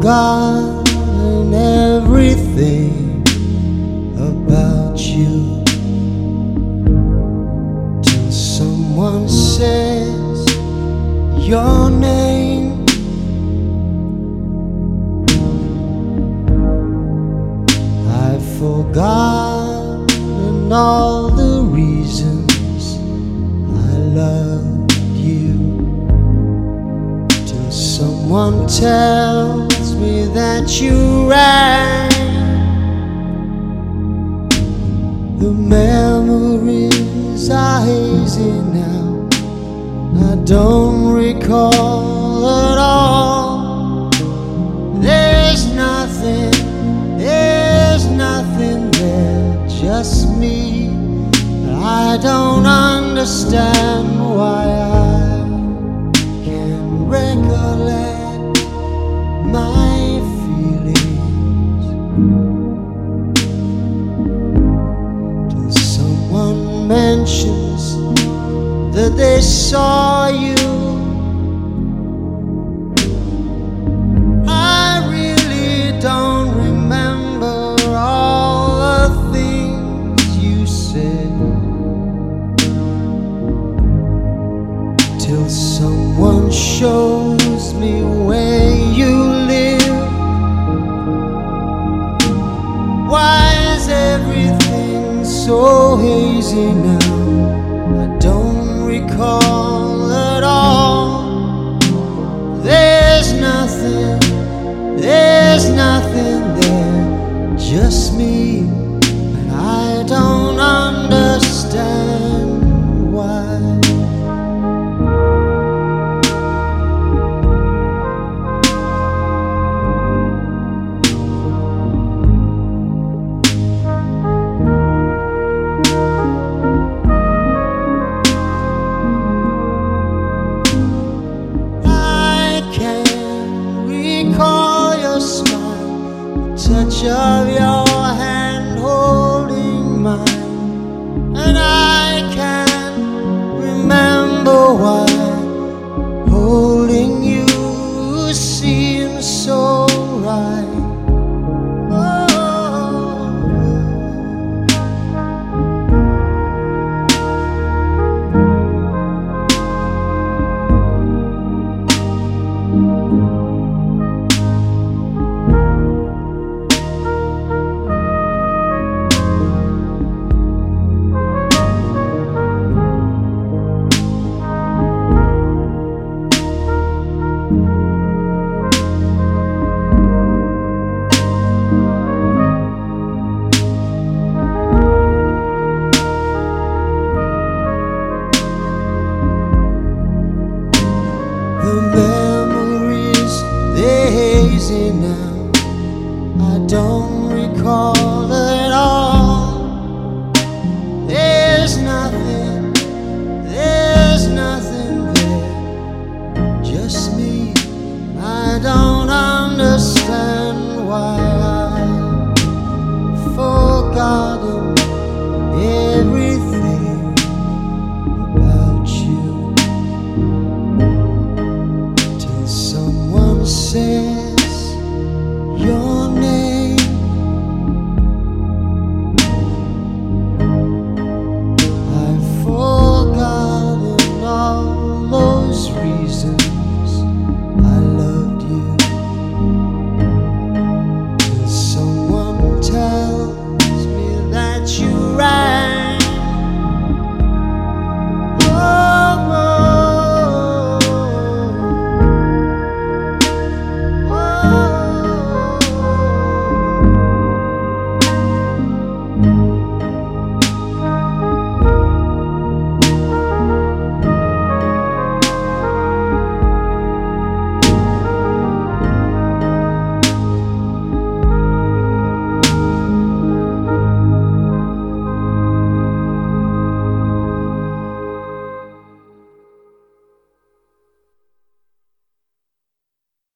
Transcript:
forgotten everything about you till someone says your name. I've forgotten all the reasons I loved you till someone tells me that you rang. The memories are hazy now, I don't recall at all. There's nothing there, just me. I don't understand why I can't recollect my feelings till someone mentions that they saw you. I really don't remember all the things you said till someone shows me where you live. Why is everything so hazy now? I don't recall at all. There's nothing there, just me, and I don't understand why. Recall your smile, the touch of your hand holding mine, and I can't remember why holding you seems so right. The memories, they're hazy now,